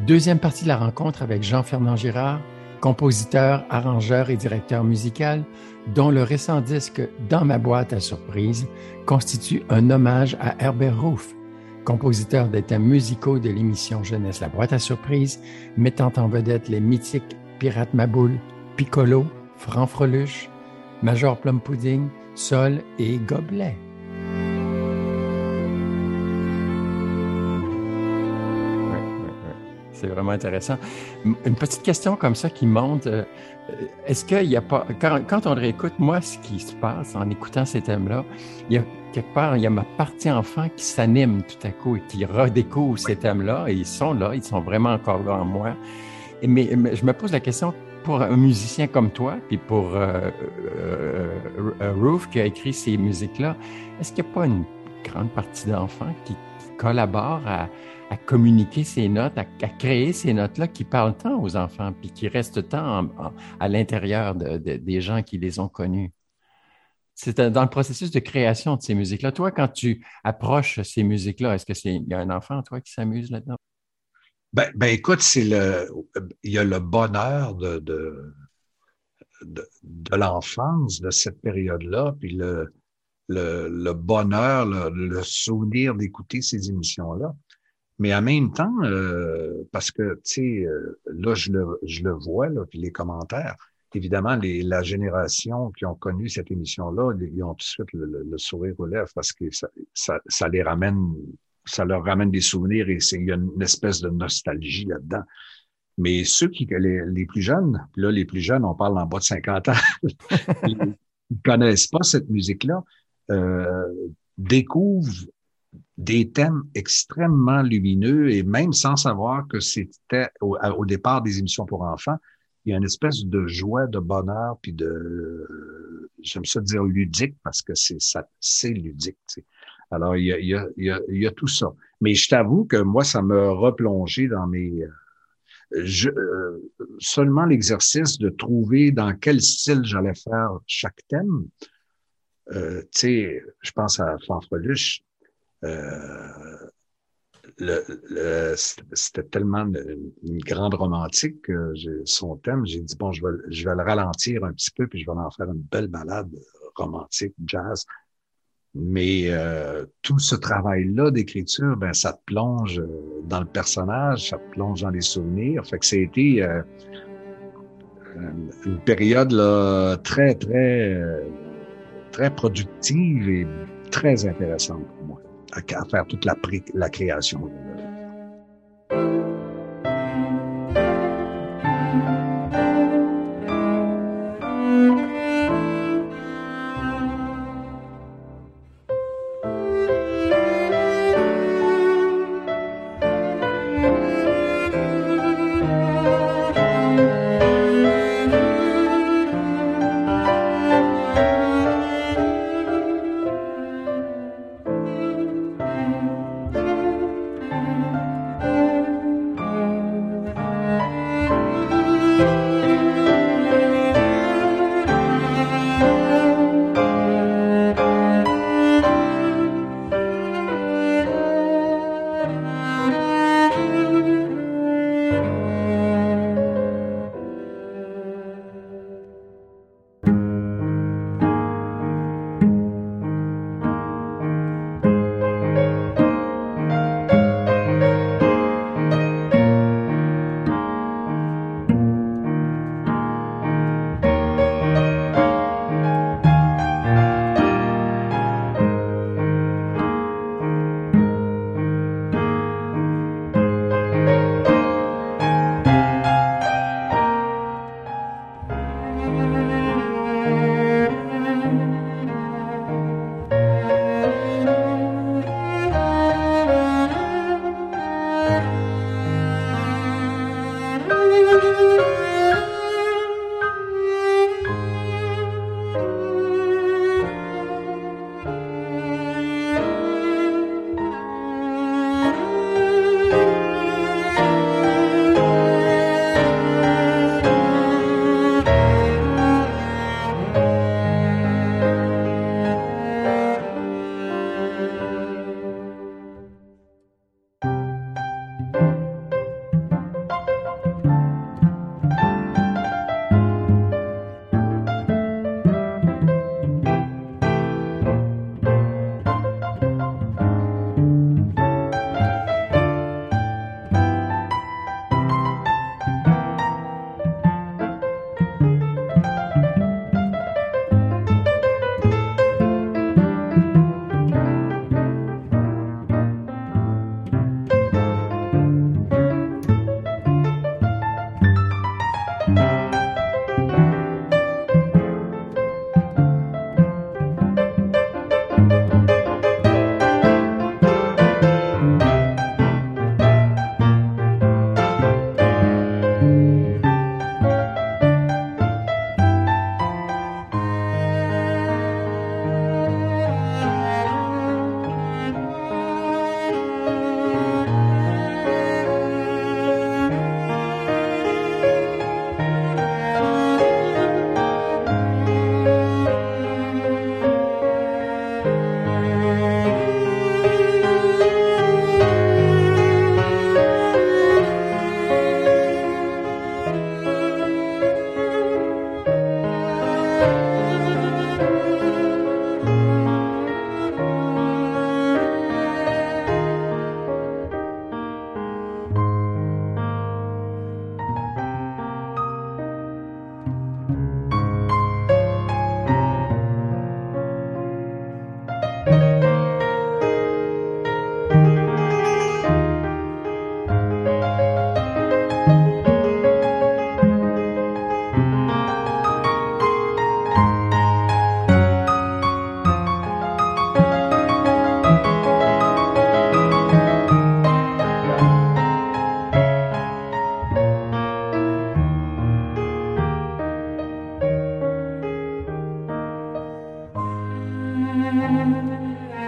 Deuxième partie de la rencontre avec Jean-Fernand Girard, compositeur, arrangeur et directeur musical, dont le récent disque « Dans ma boîte à surprise » constitue un hommage à Herbert Roof, compositeur des thèmes musicaux de l'émission Jeunesse La boîte à surprise, mettant en vedette les mythiques Pirate Maboule, Piccolo, Franfreluche, Major Plum Pudding, Sol et Gobelet. C'est vraiment intéressant. Une petite question comme ça qui monte, est-ce qu'il n'y a pas, quand on réécoute, moi, ce qui se passe en écoutant ces thèmes-là, il y a quelque part, il y a ma partie enfant qui s'anime tout à coup et qui redécouvre ces thèmes-là, et ils sont là, ils sont vraiment encore là en moi. Mais je me pose la question, pour un musicien comme toi, puis pour Roof qui a écrit ces musiques-là, est-ce qu'il n'y a pas une grande partie d'enfants qui collabore à communiquer ces notes, à créer ces notes-là qui parlent tant aux enfants, puis qui restent tant à l'intérieur des gens qui les ont connus? C'est dans le processus de création de ces musiques-là. Toi, quand tu approches ces musiques-là, est-ce qu'il y a un enfant, toi, qui s'amuse là-dedans? Écoute, il y a le bonheur de l'enfance, de cette période-là, puis le bonheur, le souvenir d'écouter ces émissions-là. Mais en même temps, parce que, tu sais, là, je le vois, là, puis les commentaires, évidemment, la génération qui ont connu cette émission-là, ils ont tout de suite le sourire aux lèvres parce que ça les ramène, ça leur ramène des souvenirs et il y a une espèce de nostalgie là-dedans. Mais les plus jeunes, puis là, les plus jeunes, on parle en bas de 50 ans, ils connaissent pas cette musique-là, euh, découvrent des thèmes extrêmement lumineux et même sans savoir que c'était au départ des émissions pour enfants, il y a une espèce de joie, de bonheur, puis j'aime ça dire ludique parce que c'est ludique. Tu sais. Alors, il y a tout ça. Mais je t'avoue que moi, ça m'a replongé dans seulement l'exercice de trouver dans quel style j'allais faire chaque thème. Tu sais, je pense à Fanfreluche. Euh, C'était tellement une grande romantique que son thème, j'ai dit, bon, je vais le ralentir un petit peu, puis je vais en faire une belle balade romantique, jazz. Mais tout ce travail-là d'écriture, ben ça te plonge dans le personnage, ça te plonge dans les souvenirs. Fait que ça a été une période là, très productive et très intéressante pour moi à faire toute la création.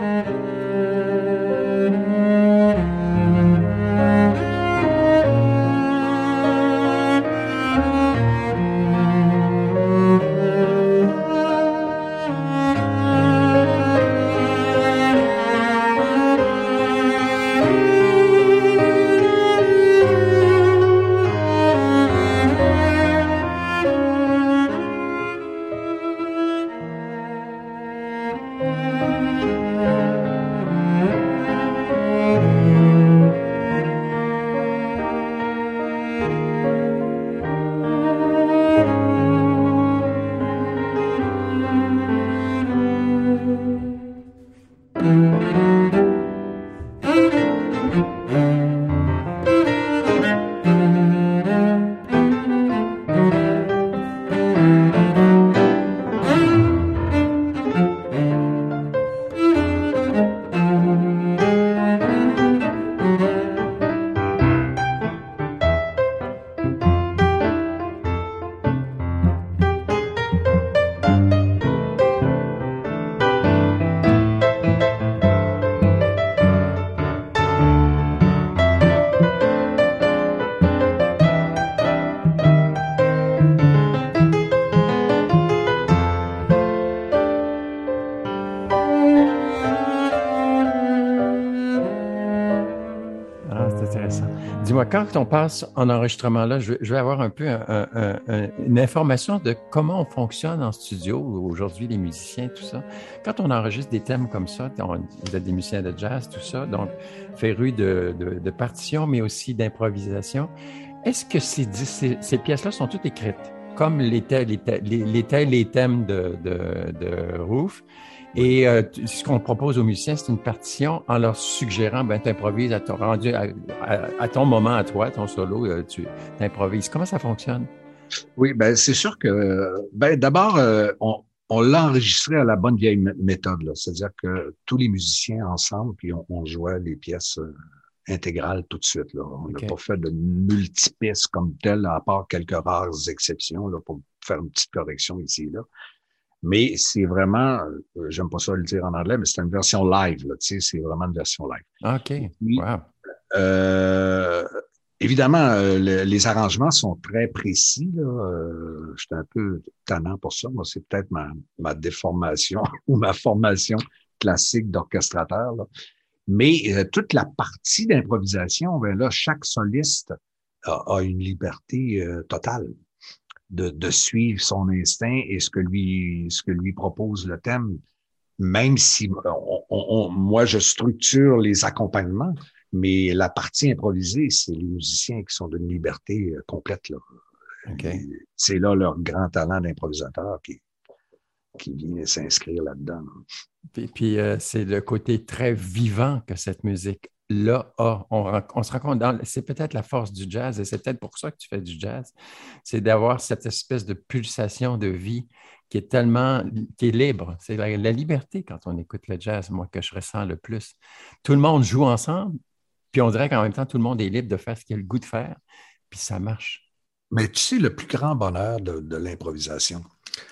Dis-moi, quand on passe en enregistrement, là, je vais avoir un peu une information de comment on fonctionne en studio, aujourd'hui, les musiciens, tout ça. Quand on enregistre des thèmes comme ça, vous êtes des musiciens de jazz, tout ça, donc férus de partitions, mais aussi d'improvisation. Est-ce que ces pièces-là sont toutes écrites, comme les thèmes de Roof? Et ce qu'on propose aux musiciens, c'est une partition en leur suggérant, tu improvises à ton moment, à toi, ton solo, tu improvises. Comment ça fonctionne? Oui, c'est sûr que, d'abord, on l'a enregistré à la bonne vieille méthode, là. C'est-à-dire que tous les musiciens ensemble, puis on jouait les pièces intégrales tout de suite, là. On n'a pas fait de multipistes comme tel, à part quelques rares exceptions, là, pour faire une petite correction ici et là. Mais c'est vraiment, j'aime pas ça le dire en anglais, mais c'est une version live, là, tu sais, c'est vraiment une version live. OK. Puis, wow. Évidemment, les arrangements sont très précis, là. J'étais un peu tannant pour ça. Moi, c'est peut-être ma déformation ou ma formation classique d'orchestrateur, là. Mais toute la partie d'improvisation, là, chaque soliste a une liberté totale. De suivre son instinct et ce que lui propose le thème, même si moi je structure les accompagnements, mais la partie improvisée, c'est les musiciens qui sont d'une liberté complète, là. Okay. C'est là leur grand talent d'improvisateur qui vient s'inscrire là-dedans, là. Puis c'est le côté très vivant que cette musique-là a. On se rend compte, c'est peut-être la force du jazz, et c'est peut-être pour ça que tu fais du jazz, c'est d'avoir cette espèce de pulsation de vie qui est libre. C'est la liberté quand on écoute le jazz, moi, que je ressens le plus. Tout le monde joue ensemble, puis on dirait qu'en même temps, tout le monde est libre de faire ce qu'il a le goût de faire, puis ça marche. Mais tu sais, le plus grand bonheur de l'improvisation,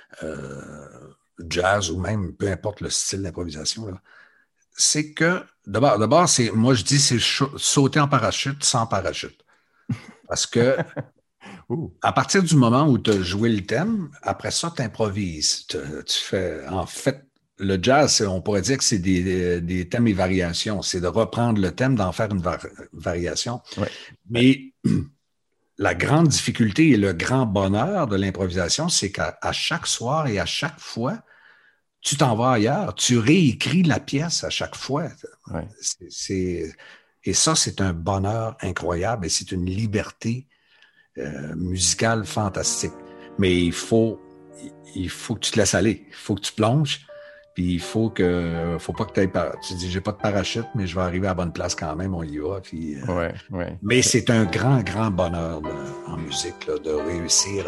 jazz ou même peu importe le style d'improvisation, là, c'est que, d'abord, moi je dis, c'est sauter en parachute sans parachute. Parce que à partir du moment où tu as joué le thème, après ça, tu improvises. Tu fais, en fait, le jazz, on pourrait dire que c'est des thèmes et variations. C'est de reprendre le thème, d'en faire une variation. Ouais. Mais la grande difficulté et le grand bonheur de l'improvisation, c'est qu'à chaque soir et à chaque fois, tu t'en vas ailleurs, tu réécris la pièce à chaque fois. Ouais. Et ça, c'est un bonheur incroyable et c'est une liberté musicale fantastique. Mais il faut que tu te laisses aller, il faut que tu plonges, puis il faut pas que tu dis j'ai pas de parachute, mais je vais arriver à la bonne place quand même, on y va. Puis, ouais. Mais c'est un grand, grand bonheur en musique là, de réussir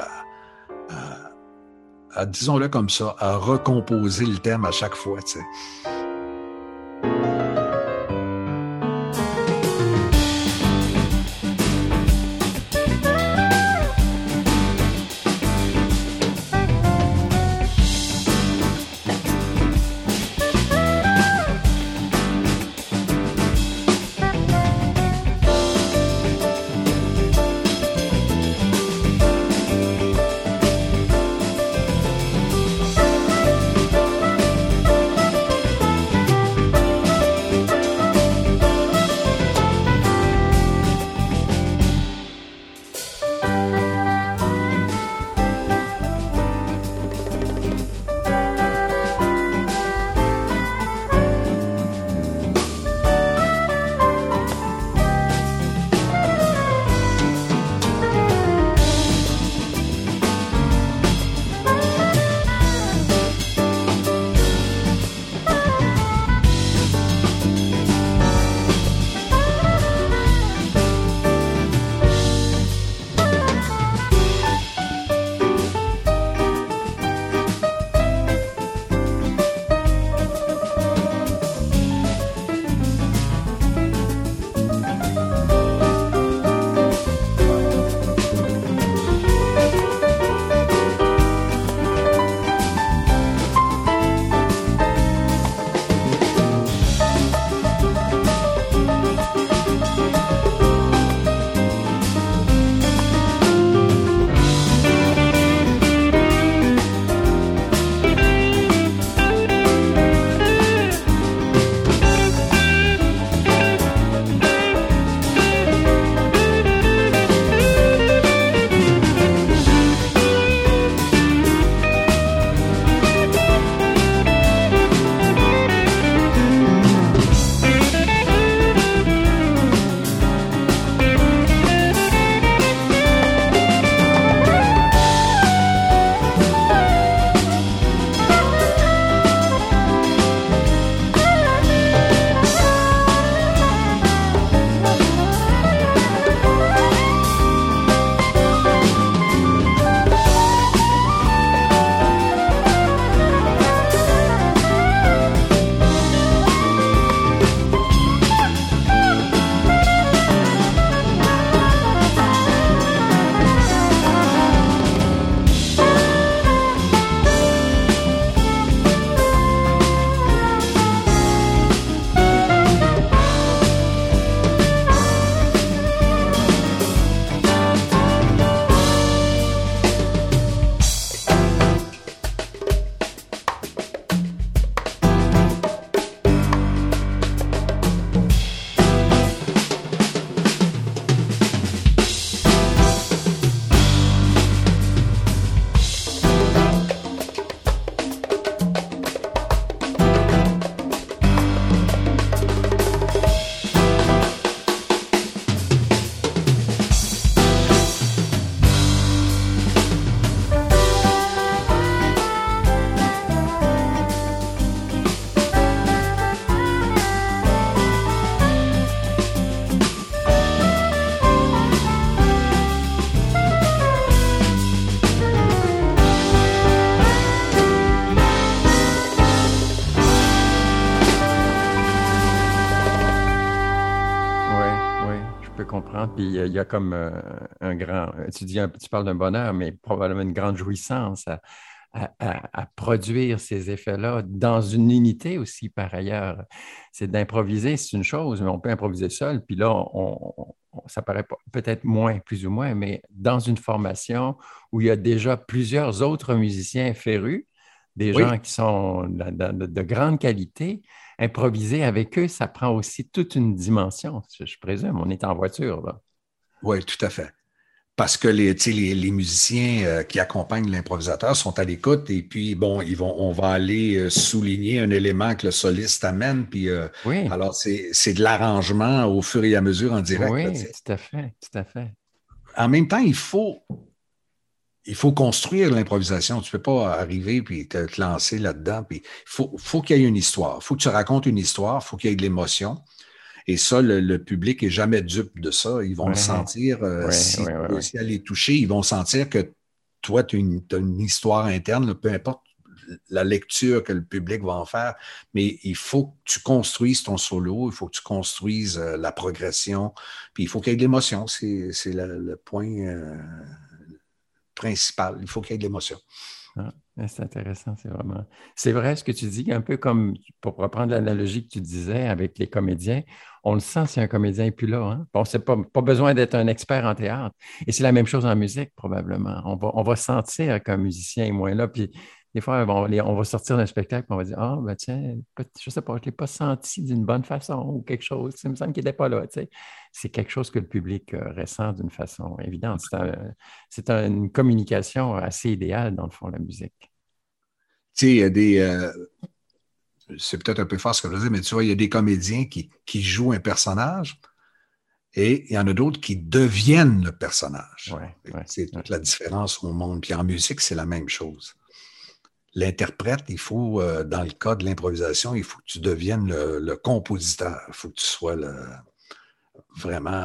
à, disons-le comme ça, à recomposer le thème à chaque fois, tu sais. comprends. Puis il y a comme un grand, tu parles d'un bonheur, mais probablement une grande jouissance à produire ces effets-là dans une unité aussi, par ailleurs. C'est d'improviser, c'est une chose, mais on peut improviser seul. Puis là, ça paraît peut-être moins, plus ou moins, mais dans une formation où il y a déjà plusieurs autres musiciens férus, des gens Oui, qui sont de grande qualité, improviser avec eux, ça prend aussi toute une dimension, je présume. On est en voiture, là. oui, tout à fait. Parce que tu sais, les musiciens qui accompagnent l'improvisateur sont à l'écoute et puis, bon, on va aller souligner un élément que le soliste amène. Puis, Oui, alors, c'est de l'arrangement au fur et à mesure en direct, là, tu oui, sais. tout à fait, tout à fait. En même temps, il faut construire l'improvisation. Tu peux pas arriver puis te lancer là-dedans. Puis, faut qu'il y ait une histoire. Il faut que tu racontes une histoire. Il faut qu'il y ait de l'émotion. Et ça, le public est jamais dupe de ça. Ils vont Oui, le sentir. oui, Si oui, tu oui, oui. réussis à les toucher, ils vont sentir que toi, tu as une histoire interne, là, peu importe la lecture que le public va en faire, mais il faut que tu construises ton solo, il faut que tu construises la progression, puis il faut qu'il y ait de l'émotion. C'est le point principal. Il faut qu'il y ait de l'émotion. Ah, c'est intéressant, c'est vraiment. C'est vrai ce que tu dis, un peu comme, pour reprendre l'analogie que tu disais avec les comédiens, on le sent si un comédien n'est plus là. Hein? Bon, c'est pas besoin d'être un expert en théâtre. Et c'est la même chose en musique, probablement. On va sentir qu'un musicien est moins là. Puis des fois, bon, on va sortir d'un spectacle et on va dire, ah, ben tiens, je sais pas, je ne l'ai pas senti d'une bonne façon ou quelque chose. Ça me semble qu'il n'était pas là. Tu sais. C'est quelque chose que le public ressent d'une façon évidente. C'est une communication assez idéale, dans le fond, la musique. Tu sais, il y a c'est peut-être un peu fort ce que je veux dire, mais tu vois, il y a des comédiens qui jouent un personnage. Et il y en a d'autres qui deviennent le personnage. Ouais, ouais, C'est ouais. toute la différence au monde. Puis en musique, c'est la même chose. L'interprète, il faut, dans le cas de l'improvisation, il faut que tu deviennes le compositeur. Il faut que tu sois vraiment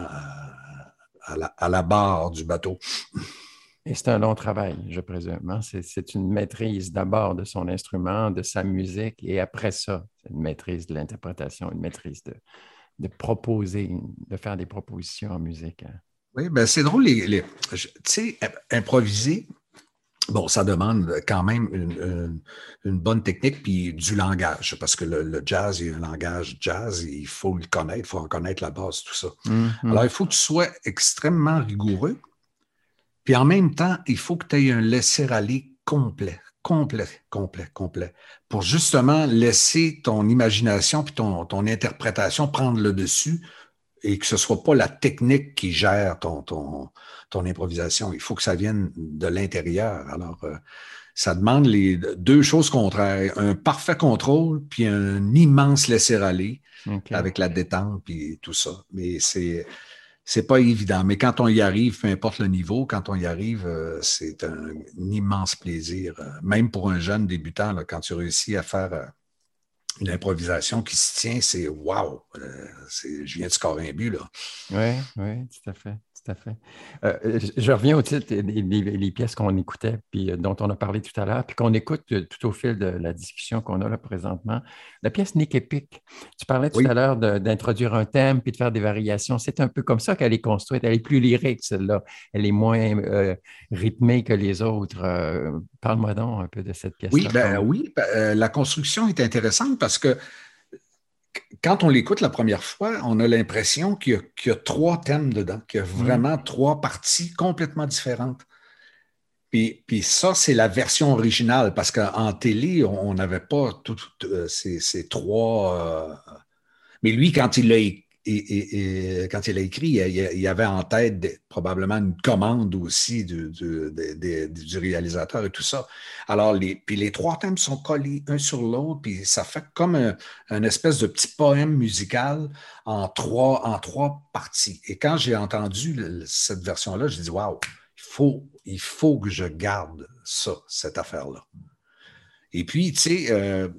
à la barre du bateau. Et c'est un long travail, je présume. Hein. C'est une maîtrise d'abord de son instrument, de sa musique, et après ça, c'est une maîtrise de l'interprétation, une maîtrise de proposer, de faire des propositions en musique. Hein. Oui, ben c'est drôle. Tu sais, improviser, bon, ça demande quand même une bonne technique puis du langage, parce que le jazz, il y a un langage jazz, il faut le connaître, il faut en connaître la base, tout ça. Alors, Mhm. il faut que tu sois extrêmement rigoureux, puis en même temps, il faut que tu aies un laisser-aller complet, complet, complet, complet, pour justement laisser ton imagination puis ton interprétation prendre le dessus et que ce ne soit pas la technique qui gère ton improvisation. Il faut que ça vienne de l'intérieur. Alors, ça demande les deux choses contraires, un parfait contrôle puis un immense laisser-aller OK. avec la détente puis tout ça. Mais c'est pas évident. Mais quand on y arrive, peu importe le niveau, quand on y arrive, c'est un immense plaisir. Même pour un jeune débutant, là, quand tu réussis à faire une improvisation qui se tient, c'est wow! Je viens de scorer un but, là. Oui, oui, tout à fait, tout à fait. Je reviens au titre des pièces qu'on écoutait, puis dont on a parlé tout à l'heure, puis qu'on écoute tout au fil de la discussion qu'on a là présentement. La pièce Nick Epic, tu parlais tout à Oui, l'heure d'introduire un thème puis de faire des variations. C'est un peu comme ça qu'elle est construite. Elle est plus lyrique, celle-là. Elle est moins rythmée que les autres. Parle-moi donc un peu de cette pièce-là. la construction est intéressante parce que quand on l'écoute la première fois, on a l'impression qu'il y a trois thèmes dedans, qu'il y a Hmm, vraiment trois parties complètement différentes. Puis ça, c'est la version originale, parce qu'en télé, on n'avait pas toutes ces trois. Mais lui, quand il l'a quand il a écrit, il avait en tête probablement une commande aussi du réalisateur et tout ça. Alors, puis les trois thèmes sont collés un sur l'autre, puis ça fait comme un espèce de petit poème musical en trois parties. Et quand j'ai entendu cette version-là, j'ai dit, waouh, il faut que je garde ça, cette affaire-là. Et puis, tu sais,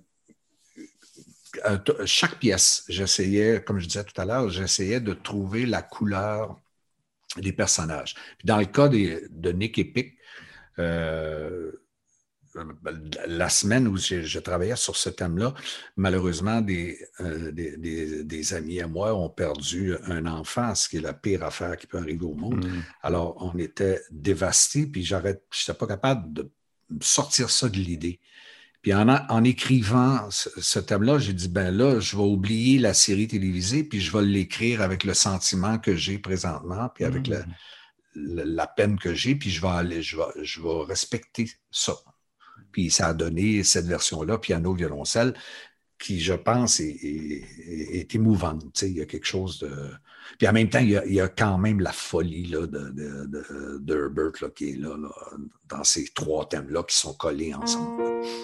chaque pièce, j'essayais, comme je disais tout à l'heure, j'essayais de trouver la couleur des personnages. Puis dans le cas de Nick Epic, euh, la semaine où je travaillais sur ce thème-là, malheureusement, des amis à moi ont perdu un enfant, ce qui est la pire affaire qui peut arriver au monde. Alors, on était dévastés, puis je n'étais pas capable de sortir ça de l'idée. Puis en écrivant ce thème-là, j'ai dit, ben là, je vais oublier la série télévisée, puis je vais l'écrire avec le sentiment que j'ai présentement, puis avec la peine que j'ai, puis je vais respecter ça. Puis ça a donné cette version-là, piano, violoncelle, qui, je pense, est émouvante. Tu sais, il y a quelque chose de... Puis en même temps, il y a quand même la folie là, de Herbert là, qui est là, dans ces trois thèmes-là qui sont collés ensemble.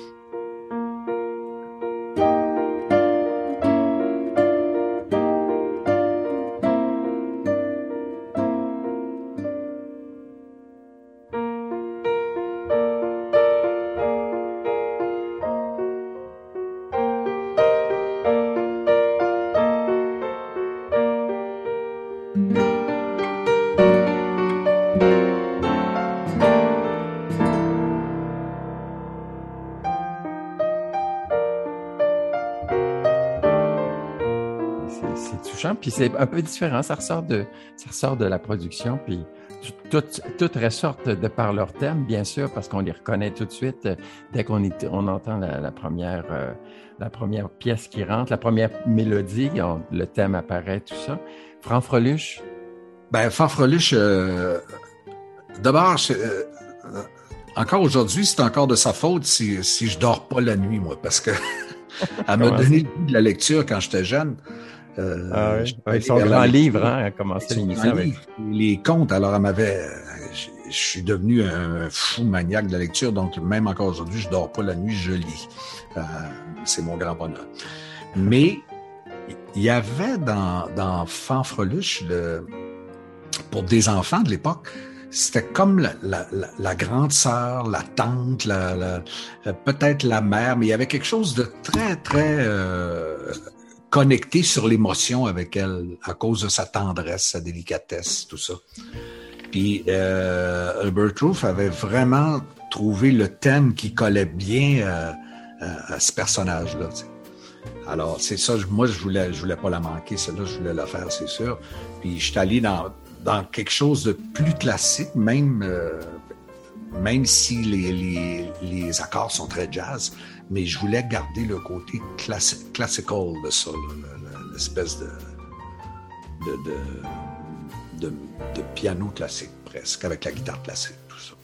Puis c'est un peu différent, ça ressort de la production, puis toutes ressortent de par leur thème, bien sûr, parce qu'on les reconnaît tout de suite dès qu'on entend la première pièce qui rentre, la première mélodie, le thème apparaît, tout ça. Fanfreluche? Ben, Fanfreluche, d'abord, encore aujourd'hui, c'est encore de sa faute si je dors pas la nuit, moi, parce que elle m'a donné le goût de la lecture quand j'étais jeune. Son grand livre, a commencé l'émission avec. Les contes, alors je suis devenu un fou maniaque de la lecture, donc même encore aujourd'hui, je dors pas la nuit, je lis. C'est mon grand bonheur. Mais il y avait dans Fanfreluche, pour des enfants de l'époque, c'était comme la grande sœur, la tante, peut-être la mère, mais il y avait quelque chose de très, très connecté sur l'émotion avec elle à cause de sa tendresse, sa délicatesse, tout ça. Puis Herbert Roth avait vraiment trouvé le thème qui collait bien à ce personnage-là. T'sais. Alors, c'est ça, moi, je voulais pas la manquer, celle-là, je voulais la faire, c'est sûr. Puis je suis allé dans quelque chose de plus classique, même si les accords sont très jazz, mais je voulais garder le côté classical de ça, l'espèce de piano classique presque, avec la guitare classique, tout ça.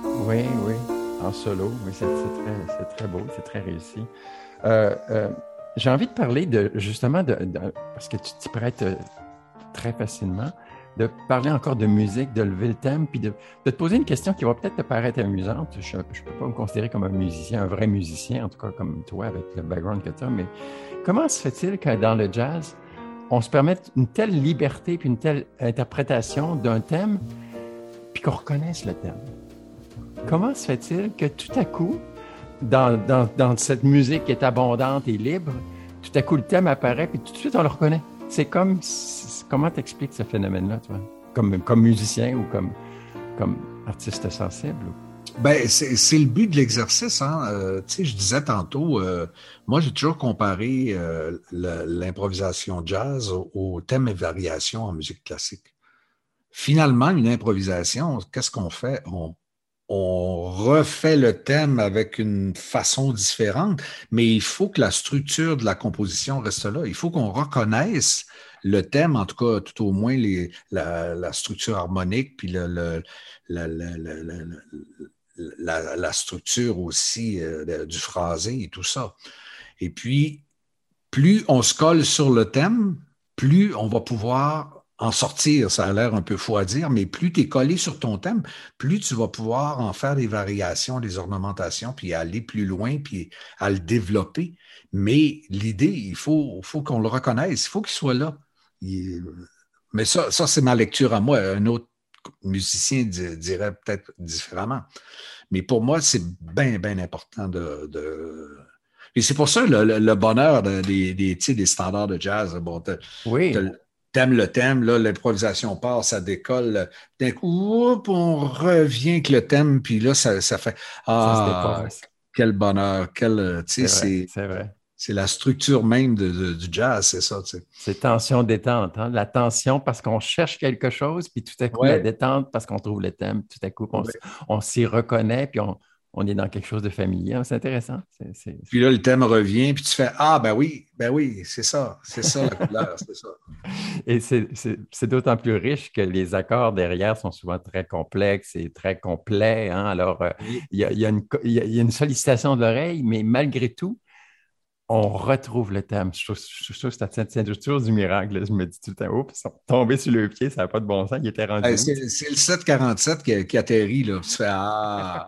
Solo, oui, c'est très beau, c'est très réussi. J'ai envie de parler justement parce que tu t'y prêtes très facilement, de parler encore de musique, de lever le thème, puis de te poser une question qui va peut-être te paraître amusante. Je ne peux pas me considérer comme un musicien, un vrai musicien, en tout cas comme toi avec le background que tu as, mais comment se fait-il que dans le jazz, on se permette une telle liberté puis une telle interprétation d'un thème, puis qu'on reconnaisse le thème? Comment se fait-il que tout à coup, dans cette musique qui est abondante et libre, tout à coup le thème apparaît, puis tout de suite on le reconnaît? C'est comme... Comment t'expliques ce phénomène-là, toi? Comme musicien ou comme artiste sensible? Ben, c'est le but de l'exercice, hein. Tu sais, je disais tantôt, moi, j'ai toujours comparé l'improvisation jazz au thème et variations en musique classique. Finalement, une improvisation, qu'est-ce qu'on fait? On refait le thème avec une façon différente, mais il faut que la structure de la composition reste là. Il faut qu'on reconnaisse le thème, en tout cas, tout au moins la structure harmonique, puis la structure aussi du phrasé et tout ça. Et puis, plus on se colle sur le thème, plus on va pouvoir en sortir. Ça a l'air un peu fou à dire, mais plus tu es collé sur ton thème, plus tu vas pouvoir en faire des variations, des ornementations, puis aller plus loin, puis à le développer. Mais l'idée, il faut qu'on le reconnaisse, il faut qu'il soit là. Mais ça, c'est ma lecture à moi. Un autre musicien dirait peut-être différemment. Mais pour moi, c'est bien, bien important Et c'est pour ça le bonheur des standards de jazz. Bon, Oui. t'aimes le thème, là, l'improvisation part, ça décolle. D'un coup, on revient avec le thème, puis là, ça fait Ça se dépasse. quel bonheur, C'est vrai. c'est la structure même du jazz, c'est ça, tu sais. C'est tension-détente, hein? La tension parce qu'on cherche quelque chose, puis tout à coup, la Ouais, détente parce qu'on trouve le thème. Tout à coup, ouais. on s'y reconnaît, puis on est dans quelque chose de familier. C'est intéressant. Puis là, le thème revient, puis tu fais ben oui, c'est ça la couleur, c'est ça. Et c'est d'autant plus riche que les accords derrière sont souvent très complexes et très complets, hein? Alors, Oui. il y a une sollicitation de l'oreille, mais malgré tout, on retrouve le thème. Je trouve que c'est toujours du miracle. Je me dis tout le temps, oups, ils sont tombés sur le pied, ça n'a pas de bon sens, il était rendu où? C'est le 747 qui atterrit, là. Tu fais ah.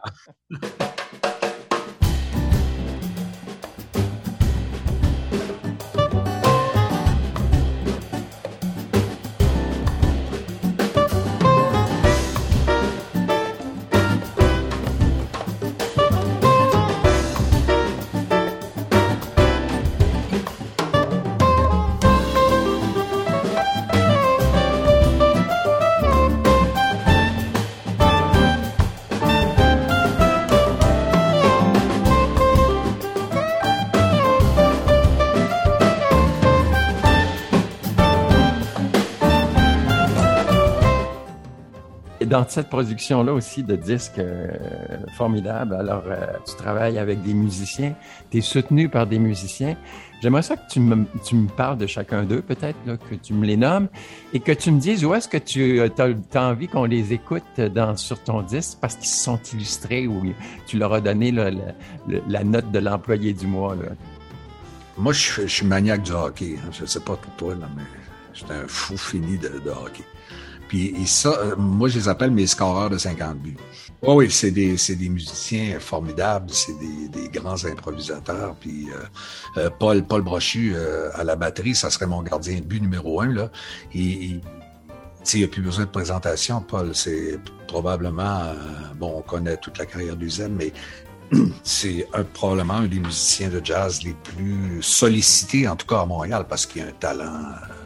Dans cette production-là aussi de disques formidables, alors tu travailles avec des musiciens, tu es soutenu par des musiciens. J'aimerais ça que tu me parles de chacun d'eux, peut-être, là, que tu me les nommes et que tu me dises où est-ce que tu as envie qu'on les écoute sur ton disque parce qu'ils se sont illustrés ou tu leur as donné là, la note de l'employé du mois. Là. Moi, je suis maniaque du hockey. Hein. Je ne sais pas pour toi, là, mais j'étais un fou fini de hockey. Puis ça, moi, je les appelle mes scoreurs de 50 buts. Oh oui, c'est des musiciens formidables, c'est des grands improvisateurs. Puis Paul Brochu à la batterie, ça serait mon gardien de but numéro 1, là. Il n'y a plus besoin de présentation. Paul, c'est probablement, on connaît toute la carrière du Zen, mais c'est probablement un des musiciens de jazz les plus sollicités, en tout cas à Montréal, parce qu'il a un talent...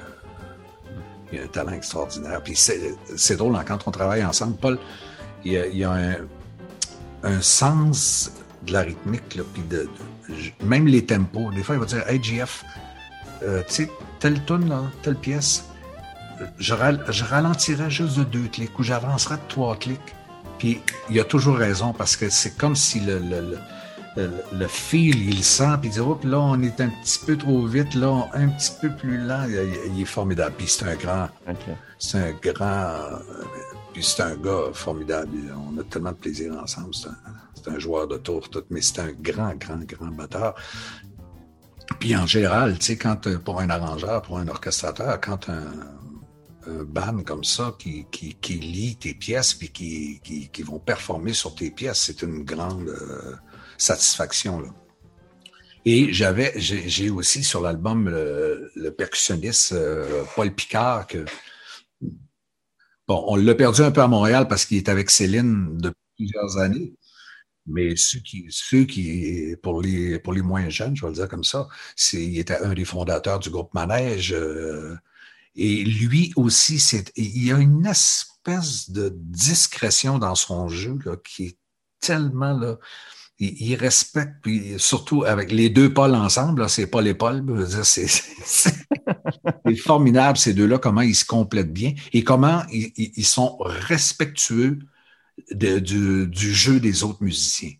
Il a un talent extraordinaire. Puis c'est drôle, hein, quand on travaille ensemble, Paul, il y a un sens de la rythmique, là, puis même les tempos. Des fois, il va dire « Hey, GF, tu sais, telle tune, là, telle pièce, je ralentirais juste de 2 clics ou j'avancerais de 3 clics. » Puis il a toujours raison parce que c'est comme si le feel, il le sent, puis il dit, oups, là, on est un petit peu trop vite, là, un petit peu plus lent. Il est formidable. Puis c'est un grand, puis c'est un gars formidable. On a tellement de plaisir ensemble. C'est un joueur de tour, tout, mais c'est un grand batteur. Puis en général, tu sais, quand pour un arrangeur, pour un orchestrateur, quand un band comme ça qui lit tes pièces puis qui vont performer sur tes pièces, c'est une grande satisfaction, là. Et j'ai aussi sur l'album le percussionniste Paul Picard que bon, on l'a perdu un peu à Montréal parce qu'il est avec Céline depuis plusieurs années. Mais ceux qui pour les moins jeunes, je vais le dire comme ça, il était un des fondateurs du groupe Manège. Et lui aussi, il y a une espèce de discrétion dans son jeu là, qui est tellement là. Il respecte, puis surtout avec les deux Pauls ensemble, là, c'est Paul et Paul, je veux dire, c'est formidable ces deux-là, comment ils se complètent bien et comment ils sont respectueux du jeu des autres musiciens.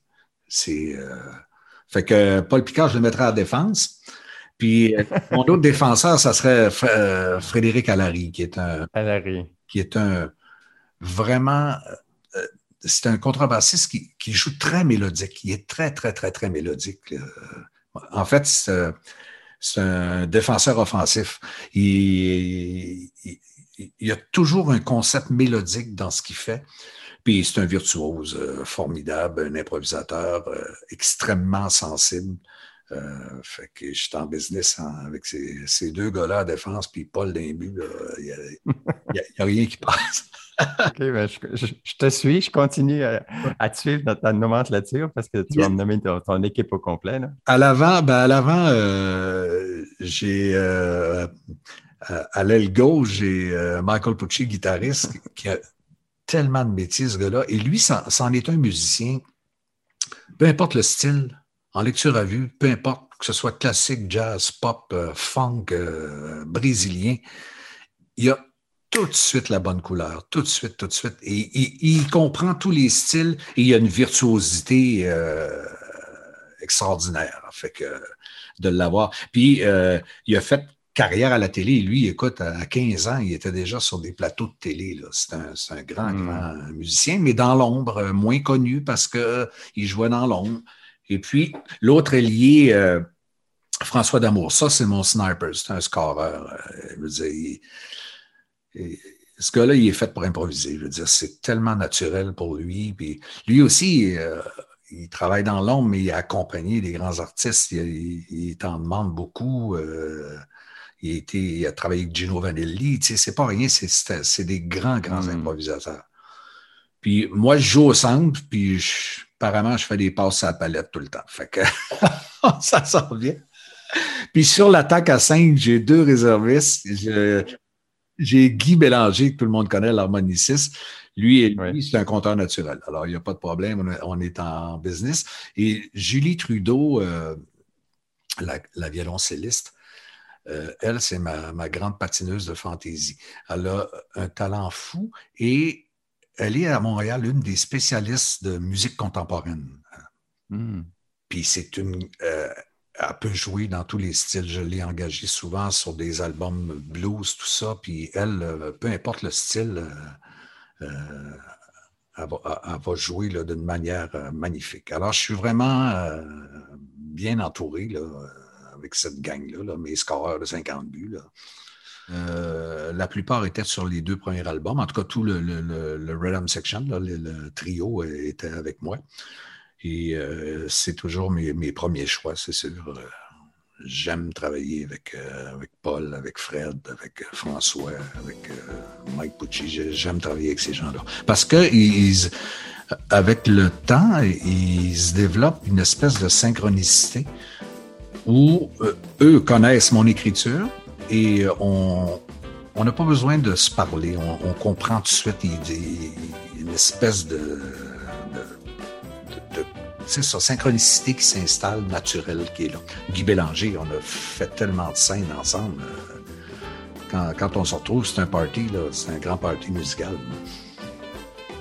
Fait que Paul Picard, je le mettrais à défense. Puis mon autre défenseur, ça serait Frédéric Allary, qui est un vraiment c'est un contrebassiste qui joue très mélodique. Il est très, très, très, très mélodique. En fait, c'est un défenseur offensif. Il y a toujours un concept mélodique dans ce qu'il fait. Puis c'est un virtuose formidable, un improvisateur extrêmement sensible. Fait que je suis en business avec ces deux gars-là à défense, puis Paul Dimbu, il n'y a rien qui passe. OK, ben je te suis, je continue à te suivre dans ta nomenclature parce que tu vas me nommer ton équipe au complet. Là. À l'avant, j'ai à l'aile gauche, j'ai Michael Pucci, guitariste, qui a tellement de métier, ce gars-là. Et lui, c'en est un musicien, peu importe le style, en lecture à vue, peu importe que ce soit classique, jazz, pop, funk, brésilien, il y a tout de suite la bonne couleur, tout de suite. Et il comprend tous les styles et il y a une virtuosité extraordinaire. Fait que de l'avoir. Puis il a fait carrière à la télé. Lui, écoute, à 15 ans, il était déjà sur des plateaux de télé. Là. C'est un grand musicien, mais dans l'ombre, moins connu parce qu'il jouait dans l'ombre. Et puis, l'autre ailier, François D'Amour. Ça, c'est mon sniper. C'est un scoreur. Je veux dire, ce gars-là, il est fait pour improviser. Je veux dire, c'est tellement naturel pour lui. Puis lui aussi, il travaille dans l'ombre, mais il a accompagné des grands artistes. Il t'en demande beaucoup. Il a travaillé avec Gino Vanelli. Tu sais, c'est pas rien, c'est des grands improvisateurs. Puis moi, je joue au centre, puis apparemment, je fais des passes à la palette tout le temps. Fait que ça sort bien. Puis sur l'attaque à 5, j'ai deux réservistes. J'ai Guy Bélanger, que tout le monde connaît, l'harmoniciste. Lui, c'est un compteur naturel. Alors, il n'y a pas de problème, on est en business. Et Julie Trudeau, la violoncelliste, elle, c'est ma grande patineuse de fantaisie. Elle a un talent fou et elle est à Montréal une des spécialistes de musique contemporaine. Puis c'est elle peut jouer dans tous les styles. Je l'ai engagée souvent sur des albums blues, tout ça. Puis elle, peu importe le style, elle va jouer là, d'une manière magnifique. Alors, je suis vraiment bien entouré là, avec cette gang-là, là, mes scoreurs de 50 buts. Là. La plupart étaient sur les deux premiers albums. En tout cas, tout le Rhythm Section, là, le trio était avec moi. Et c'est toujours mes premiers choix, c'est sûr. J'aime travailler avec Paul, avec Fred, avec François, avec Mike Pucci. J'aime travailler avec ces gens-là. Parce que avec le temps, ils se développent une espèce de synchronicité où eux connaissent mon écriture et on n'a pas besoin de se parler. On comprend tout de suite. Il y a une espèce c'est ça, synchronicité qui s'installe, naturelle, qui est là. Guy Bélanger, on a fait tellement de scènes ensemble. Quand on se retrouve, c'est un party, là, c'est un grand party musical.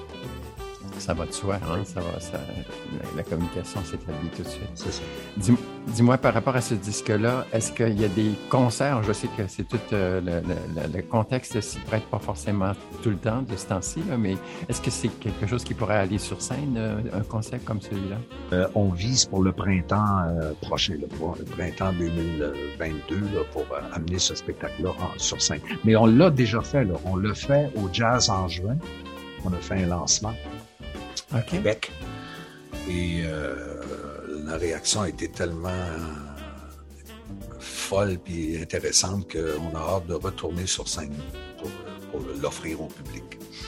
Ça va de soi, hein? La communication s'établit tout de suite. C'est ça. Dis-moi, par rapport à ce disque-là, est-ce qu'il y a des concerts? Je sais que c'est tout le contexte s'y prête pas forcément tout le temps de ce temps-ci, là, mais est-ce que c'est quelque chose qui pourrait aller sur scène, un concert comme celui-là? On vise pour le printemps prochain, là, pour le printemps 2022, là, pour amener ce spectacle-là sur scène. Mais on l'a déjà fait, là. On l'a fait au Jazz en juin. On a fait un lancement à Québec. Et la réaction a été tellement folle et intéressante qu'on a hâte de retourner sur scène pour l'offrir au public.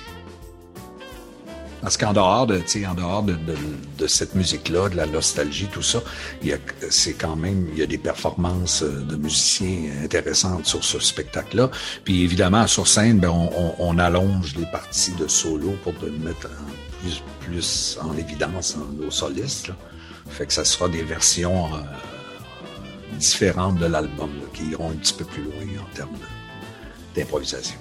Parce qu'en dehors de cette musique-là, de la nostalgie, tout ça, il y a des performances de musiciens intéressantes sur ce spectacle-là. Puis évidemment, sur scène, on allonge les parties de solo pour mettre plus en évidence nos solistes, là. Fait que ça sera des versions différentes de l'album, là, qui iront un petit peu plus loin en termes d'improvisation.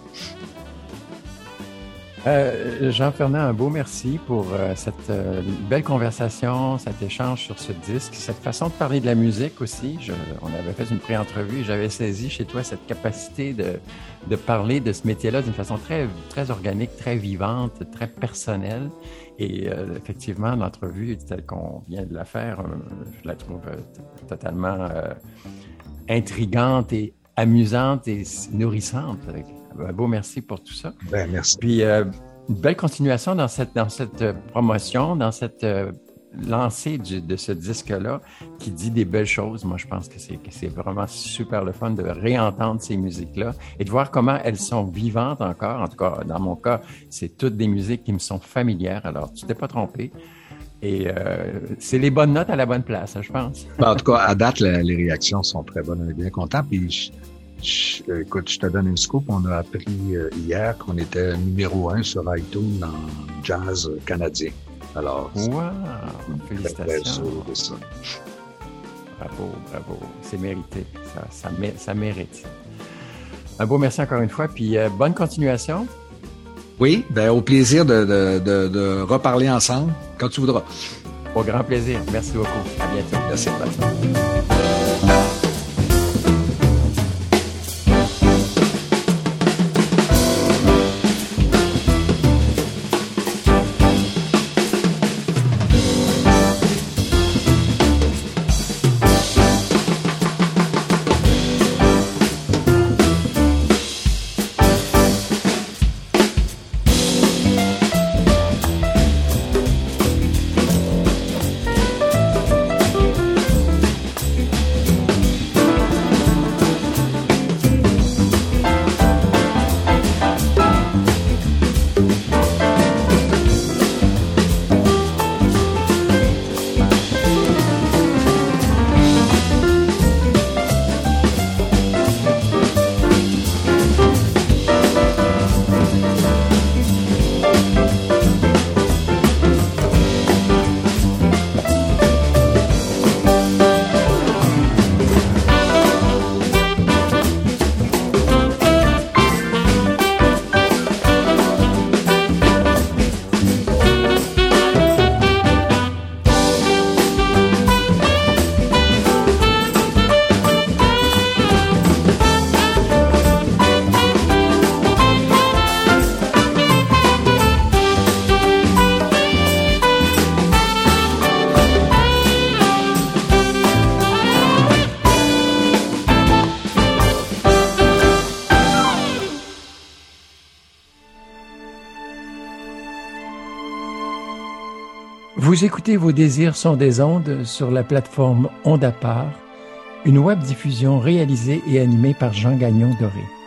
Jean-Fernand, un beau merci pour cette belle conversation, cet échange sur ce disque, cette façon de parler de la musique aussi. On avait fait une pré-entrevue et j'avais saisi chez toi cette capacité de parler de ce métier-là d'une façon très, très organique, très vivante, très personnelle. Et effectivement, l'entrevue telle qu'on vient de la faire, je la trouve totalement intrigante et amusante et nourrissante. Un beau merci pour tout ça. Ben, merci. Puis, une belle continuation dans cette promotion, dans cette lancée de ce disque-là qui dit des belles choses. Moi, je pense que c'est vraiment super le fun de réentendre ces musiques-là et de voir comment elles sont vivantes encore. En tout cas, dans mon cas, c'est toutes des musiques qui me sont familières. Alors, tu t'es pas trompé. Et c'est les bonnes notes à la bonne place, je pense. En tout cas, à date, les réactions sont très bonnes. On est bien contents. Puis, écoute, je te donne une scoop. On a appris hier qu'on était numéro 1 sur iTunes en jazz canadien. Alors, wow! Félicitations. De ça. Bravo. C'est mérité. Ça mérite. Un beau merci encore une fois. Puis bonne continuation. Oui, au plaisir de reparler ensemble quand tu voudras. Au grand plaisir. Merci beaucoup. À bientôt. Merci. Vous écoutez Vos désirs sont des ondes sur la plateforme Onde à part, une web diffusion réalisée et animée par Jean Gagnon Doré.